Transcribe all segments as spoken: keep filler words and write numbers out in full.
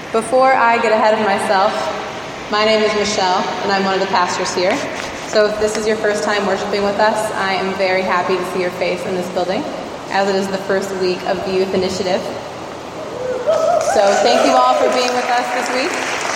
Before I get ahead of myself, my name is Michelle, and I'm one of the pastors here. So if this is your first time worshiping with us, I am very happy to see your face in this building, as it is the first week of the Youth Initiative. So thank you all for being with us this week.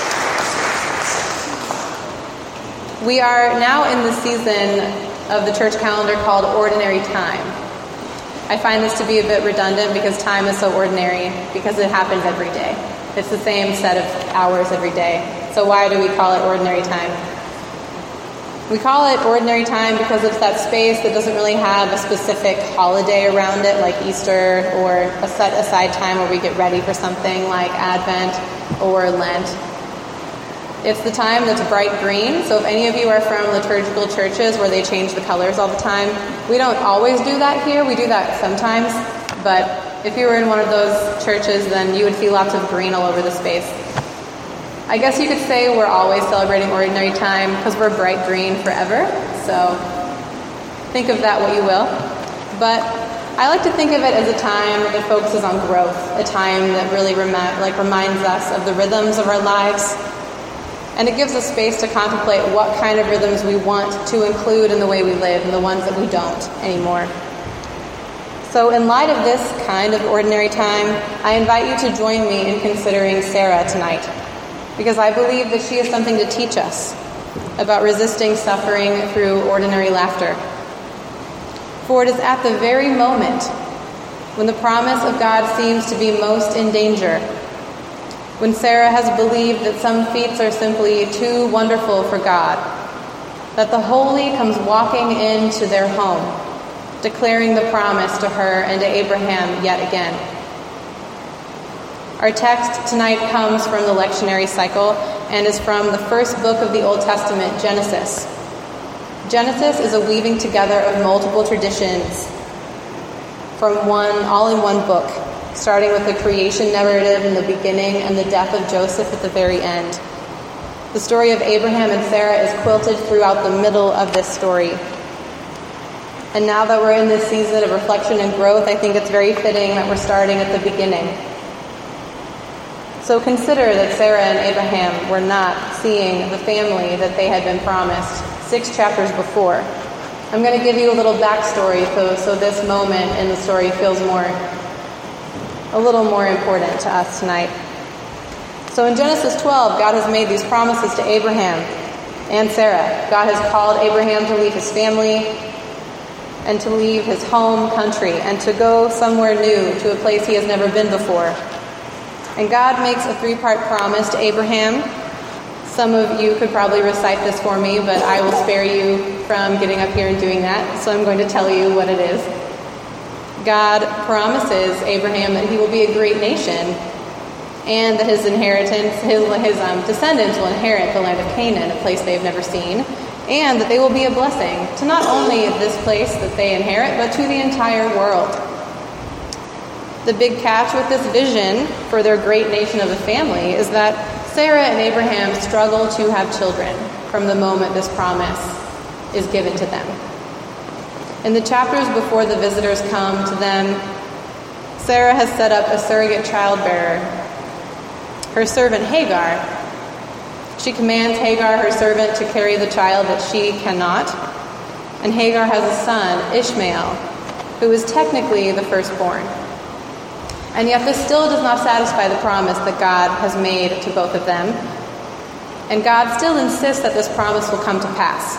We are now in the season of the church calendar called Ordinary Time. I find this to be a bit redundant because time is so ordinary, because it happens every day. It's the same set of hours every day. So why do we call it ordinary time? We call it ordinary time because it's that space that doesn't really have a specific holiday around it, like Easter, or a set aside time where we get ready for something like Advent or Lent. It's the time that's bright green. So if any of you are from liturgical churches where they change the colors all the time, we don't always do that here. We do that sometimes, but if you were in one of those churches, then you would see lots of green all over the space. I guess you could say we're always celebrating ordinary time because we're bright green forever. So think of that what you will. But I like to think of it as a time that focuses on growth, a time that really remi- like reminds us of the rhythms of our lives. And it gives us space to contemplate what kind of rhythms we want to include in the way we live and the ones that we don't anymore. So in light of this kind of ordinary time, I invite you to join me in considering Sarah tonight, because I believe that she has something to teach us about resisting suffering through ordinary laughter. For it is at the very moment when the promise of God seems to be most in danger, when Sarah has believed that some feats are simply too wonderful for God, that the holy comes walking into their home, declaring the promise to her and to Abraham yet again. Our text tonight comes from the lectionary cycle and is from the first book of the Old Testament, Genesis. Genesis is a weaving together of multiple traditions from one, all in one book, starting with the creation narrative in the beginning and the death of Joseph at the very end. The story of Abraham and Sarah is quilted throughout the middle of this story. And now that we're in this season of reflection and growth, I think it's very fitting that we're starting at the beginning. So consider that Sarah and Abraham were not seeing the family that they had been promised six chapters before. I'm going to give you a little backstory so, so this moment in the story feels more, a little more important to us tonight. So in Genesis twelve, God has made these promises to Abraham and Sarah. God has called Abraham to leave his family and to leave his home country and to go somewhere new, to a place he has never been before. And God makes a three-part promise to Abraham. Some of you could probably recite this for me, but I will spare you from getting up here and doing that, so I'm going to tell you what it is. God promises Abraham that he will be a great nation and that his inheritance, his, his um, descendants will inherit the land of Canaan, a place they've never seen, and that they will be a blessing to not only this place that they inherit, but to the entire world. The big catch with this vision for their great nation of a family is that Sarah and Abraham struggle to have children from the moment this promise is given to them. In the chapters before the visitors come to them, Sarah has set up a surrogate childbearer, her servant Hagar. She commands Hagar, her servant, to carry the child that she cannot. And Hagar has a son, Ishmael, who is technically the firstborn. And yet this still does not satisfy the promise that God has made to both of them. And God still insists that this promise will come to pass.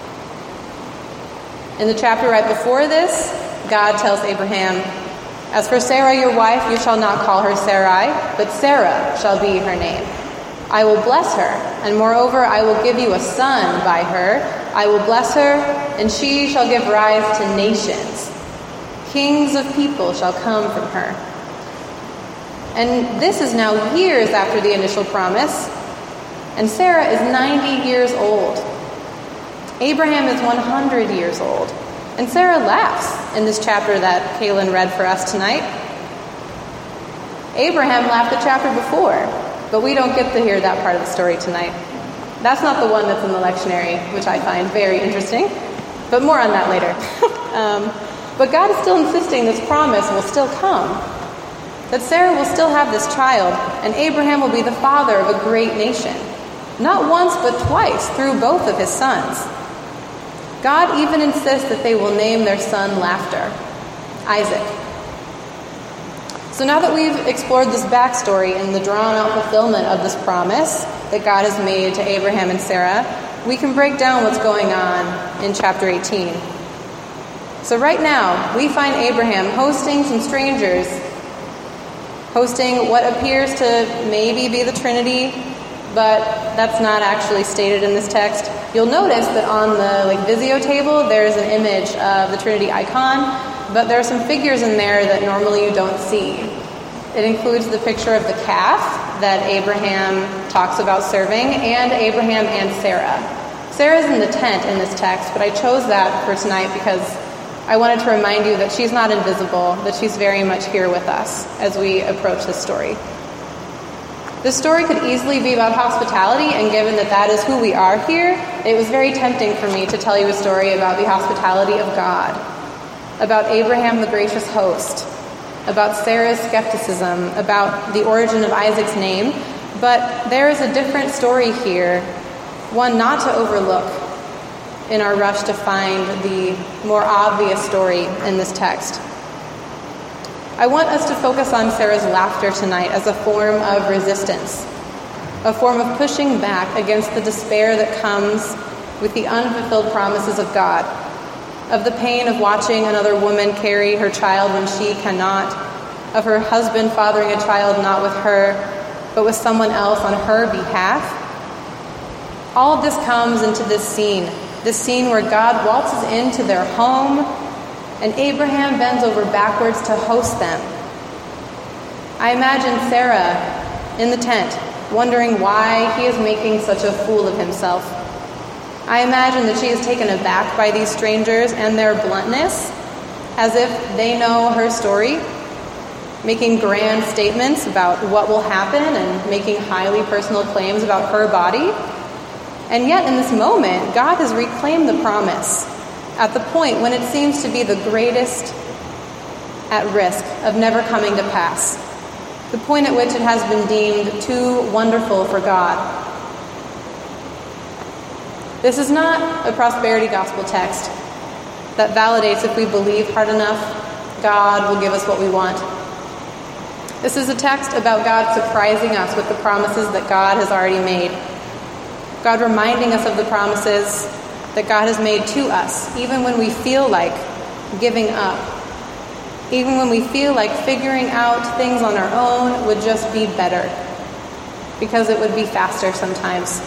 In the chapter right before this, God tells Abraham, "As for Sarah, your wife, you shall not call her Sarai, but Sarah shall be her name. I will bless her, and moreover, I will give you a son by her. I will bless her, and she shall give rise to nations. Kings of people shall come from her." And this is now years after the initial promise, and Sarah is ninety years old. Abraham is one hundred years old, and Sarah laughs in this chapter that Kaylin read for us tonight. Abraham laughed the chapter before, but we don't get to hear that part of the story tonight. That's not the one that's in the lectionary, which I find very interesting, but more on that later. um, but God is still insisting this promise will still come. that Sarah will still have this child, and Abraham will be the father of a great nation. Not once, but twice, through both of his sons. God even insists that they will name their son Laughter, Isaac. So now that we've explored this backstory and the drawn-out fulfillment of this promise that God has made to Abraham and Sarah, we can break down what's going on in chapter eighteen. So right now, we find Abraham hosting some strangers, hosting what appears to maybe be the Trinity, but that's not actually stated in this text. You'll notice that on the like Visio table, there's an image of the Trinity icon, but there are some figures in there that normally you don't see. It includes the picture of the calf that Abraham talks about serving, and Abraham and Sarah. Sarah's in the tent in this text, but I chose that for tonight because I wanted to remind you that she's not invisible, that she's very much here with us as we approach this story. This story could easily be about hospitality, and given that that is who we are here, it was very tempting for me to tell you a story about the hospitality of God, about Abraham the gracious host, about Sarah's skepticism, about the origin of Isaac's name, but there is a different story here, one not to overlook in our rush to find the more obvious story in this text. I want us to focus on Sarah's laughter tonight as a form of resistance, a form of pushing back against the despair that comes with the unfulfilled promises of God, of the pain of watching another woman carry her child when she cannot, of her husband fathering a child not with her, but with someone else on her behalf. All of this comes into this scene, this scene where God waltzes into their home, and Abraham bends over backwards to host them. I imagine Sarah in the tent, wondering why he is making such a fool of himself. I imagine that she is taken aback by these strangers and their bluntness, as if they know her story, making grand statements about what will happen and making highly personal claims about her body. And yet in this moment, God has reclaimed the promise at the point when it seems to be the greatest at risk of never coming to pass, the point at which it has been deemed too wonderful for God. This is not a prosperity gospel text that validates if we believe hard enough, God will give us what we want. This is a text about God surprising us with the promises that God has already made. God reminding us of the promises that God has made to us, even when we feel like giving up, even when we feel like figuring out things on our own would just be better, because it would be faster sometimes.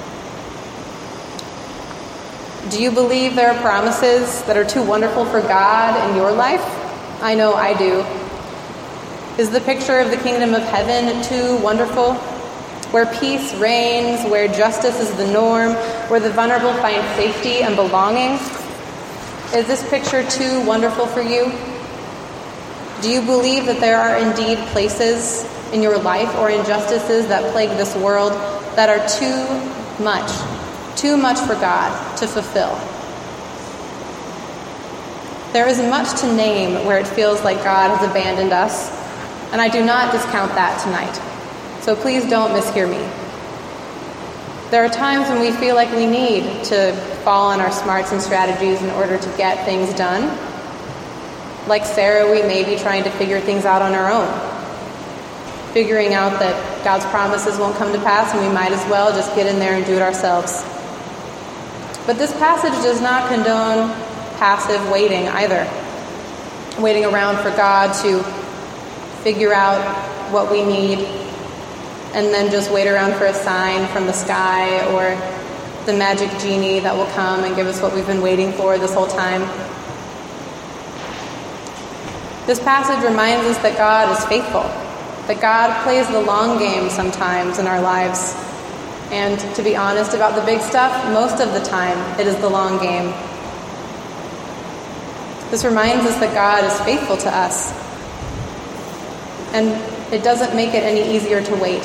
Do you believe there are promises that are too wonderful for God in your life? I know I do. Is the picture of the kingdom of heaven too wonderful? Where peace reigns, where justice is the norm, where the vulnerable find safety and belonging? Is this picture too wonderful for you? Do you believe that there are indeed places in your life or injustices that plague this world that are too much, too much for God to fulfill? There is much to name where it feels like God has abandoned us, and I do not discount that tonight. So please don't mishear me. There are times when we feel like we need to fall on our smarts and strategies in order to get things done. Like Sarah, we may be trying to figure things out on our own, figuring out that God's promises won't come to pass, and we might as well just get in there and do it ourselves. But this passage does not condone passive waiting either, waiting around for God to figure out what we need, and then just wait around for a sign from the sky or the magic genie that will come and give us what we've been waiting for this whole time. This passage reminds us that God is faithful, that God plays the long game sometimes in our lives. And to be honest about the big stuff, most of the time it is the long game. This reminds us that God is faithful to us, and it doesn't make it any easier to wait.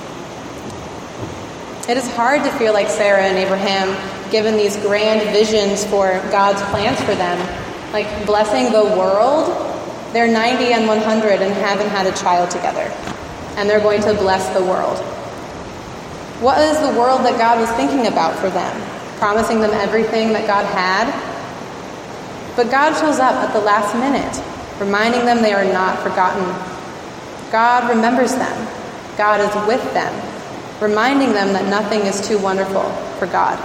It is hard to feel like Sarah and Abraham, given these grand visions for God's plans for them, like blessing the world They're ninety and one hundred and haven't had a child together, and they're going to bless the world. What is the world that God was thinking about for them? Promising them everything that God had? But God shows up at the last minute, reminding them they are not forgotten. God remembers them. God is with them, reminding them that nothing is too wonderful for God.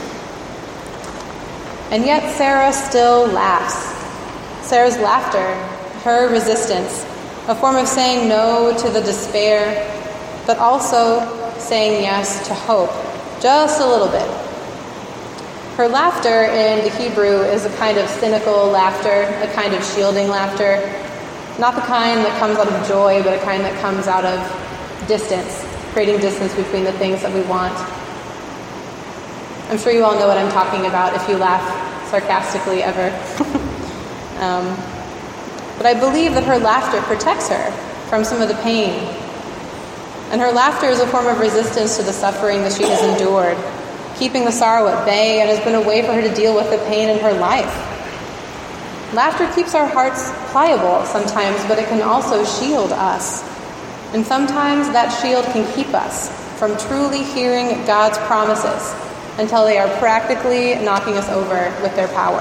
And yet Sarah still laughs. Sarah's laughter, her resistance, a form of saying no to the despair, but also saying yes to hope, just a little bit. Her laughter in the Hebrew is a kind of cynical laughter, a kind of shielding laughter, not the kind that comes out of joy, but a kind that comes out of distance, creating distance between the things that we want. I'm sure you all know what I'm talking about if you laugh sarcastically ever. um, but I believe that her laughter protects her from some of the pain. And her laughter is a form of resistance to the suffering that she has endured, keeping the sorrow at bay, and has been a way for her to deal with the pain in her life. Laughter keeps our hearts pliable sometimes, but it can also shield us. And sometimes that shield can keep us from truly hearing God's promises until they are practically knocking us over with their power.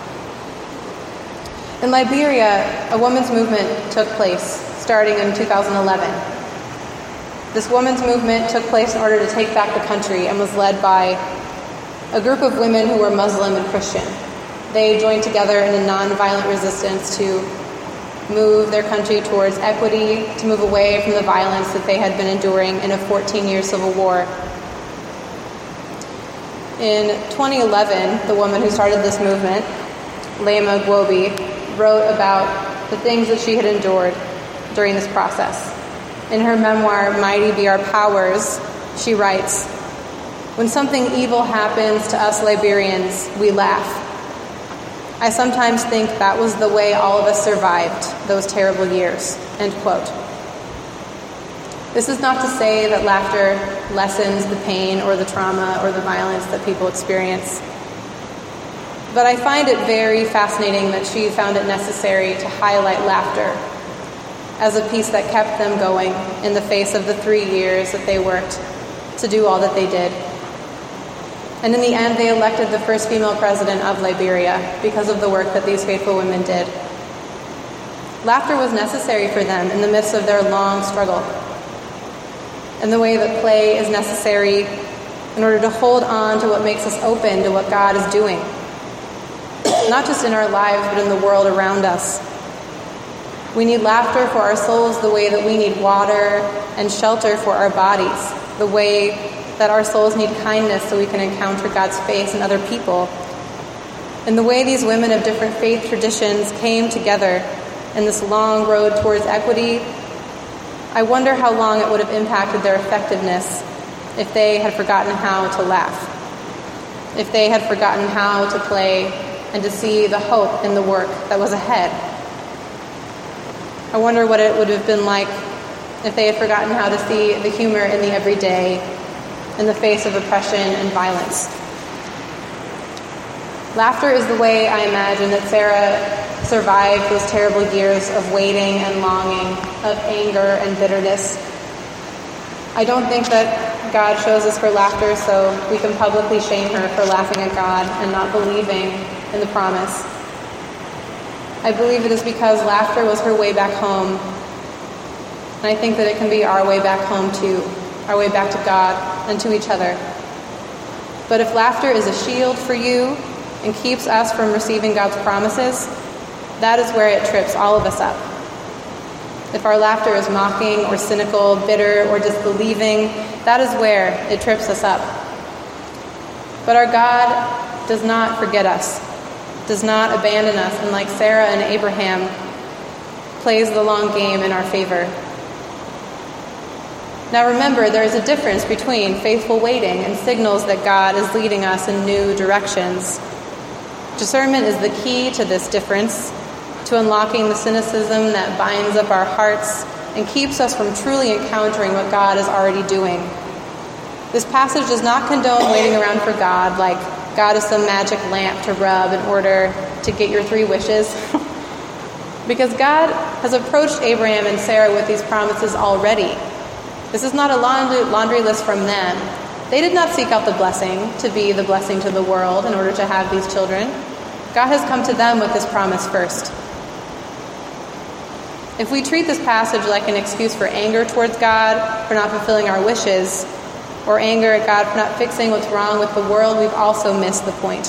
In Liberia, a women's movement took place starting in two thousand eleven. This women's movement took place in order to take back the country and was led by a group of women who were Muslim and Christian. They joined together in a nonviolent resistance to move their country towards equity, to move away from the violence that they had been enduring in a fourteen-year civil war. In twenty eleven, the woman who started this movement, Lema Gwobi, wrote about the things that she had endured during this process. In her memoir, Mighty Be Our Powers, she writes, "When something evil happens to us Liberians, we laugh. I sometimes think that was the way all of us survived those terrible years." End quote. This is not to say that laughter lessens the pain or the trauma or the violence that people experience. But I find it very fascinating that she found it necessary to highlight laughter as a piece that kept them going in the face of the three years that they worked to do all that they did. And in the end, they elected the first female president of Liberia because of the work that these faithful women did. Laughter was necessary for them in the midst of their long struggle, in the way that play is necessary in order to hold on to what makes us open to what God is doing, not just in our lives, but in the world around us. We need laughter for our souls the way that we need water and shelter for our bodies, the way that our souls need kindness so we can encounter God's face in other people. And the way these women of different faith traditions came together in this long road towards equity, I wonder how long it would have impacted their effectiveness if they had forgotten how to laugh, if they had forgotten how to play and to see the hope in the work that was ahead. I wonder what it would have been like if they had forgotten how to see the humor in the everyday, in the face of oppression and violence. Laughter is the way I imagine that Sarah survived those terrible years of waiting and longing, of anger and bitterness. I don't think that God chose us for laughter so we can publicly shame her for laughing at God and not believing in the promise. I believe it is because laughter was her way back home. And I think that it can be our way back home too, our way back to God and to each other. But if laughter is a shield for you and keeps us from receiving God's promises, that is where it trips all of us up. If our laughter is mocking or cynical, bitter or disbelieving, that is where it trips us up. But our God does not forget us, does not abandon us, and like Sarah and Abraham, plays the long game in our favor. Now remember, there is a difference between faithful waiting and signals that God is leading us in new directions. Discernment is the key to this difference, to unlocking the cynicism that binds up our hearts and keeps us from truly encountering what God is already doing. This passage does not condone waiting around for God like God is some magic lamp to rub in order to get your three wishes. Because God has approached Abraham and Sarah with these promises already. This is not a laundry, laundry list from them. They did not seek out the blessing to be the blessing to the world in order to have these children. God has come to them with this promise first. If we treat this passage like an excuse for anger towards God for not fulfilling our wishes, or anger at God for not fixing what's wrong with the world, we've also missed the point.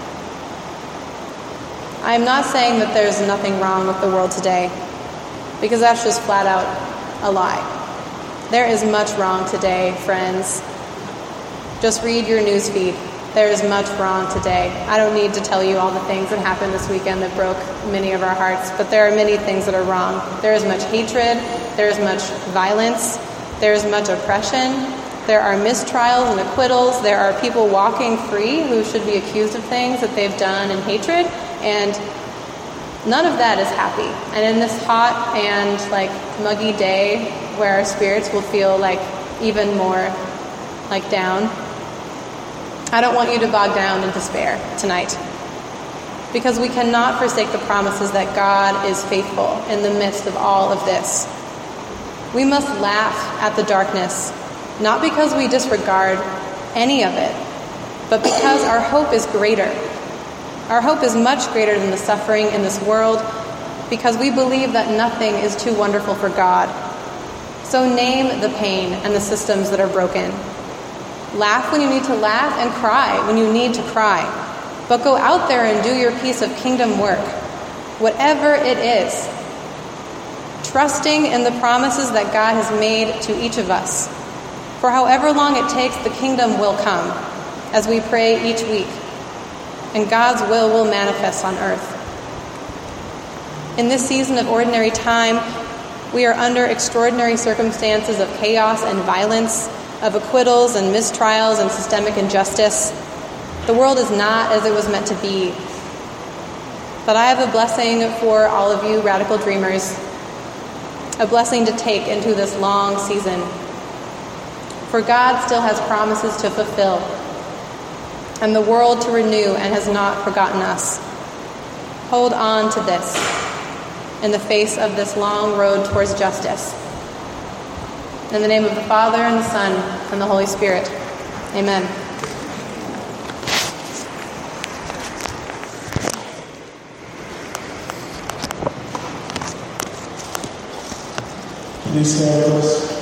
I am not saying that there's nothing wrong with the world today, because that's just flat out a lie. There is much wrong today, friends. Just read your news feed. There is much wrong today. I don't need to tell you all the things that happened this weekend that broke many of our hearts, but there are many things that are wrong. There is much hatred. There is much violence. There is much oppression. There are mistrials and acquittals. There are people walking free who should be accused of things that they've done in hatred, and none of that is happy. And in this hot and like muggy day where our spirits will feel like even more like down, I don't want you to bog down in despair tonight, because we cannot forsake the promises that God is faithful in the midst of all of this. We must laugh at the darkness, not because we disregard any of it, but because our hope is greater. Our hope is much greater than the suffering in this world, because we believe that nothing is too wonderful for God. So name the pain and the systems that are broken. Laugh when you need to laugh, and cry when you need to cry. But go out there and do your piece of kingdom work, whatever it is, trusting in the promises that God has made to each of us. For however long it takes, the kingdom will come as we pray each week, and God's will will manifest on earth. In this season of ordinary time, we are under extraordinary circumstances of chaos and violence, of acquittals and mistrials and systemic injustice. The world is not as it was meant to be. But I have a blessing for all of you radical dreamers, a blessing to take into this long season. For God still has promises to fulfill, and the world to renew, and has not forgotten us. Hold on to this in the face of this long road towards justice. In the name of the Father, and the Son, and the Holy Spirit. Amen. Please stand with us.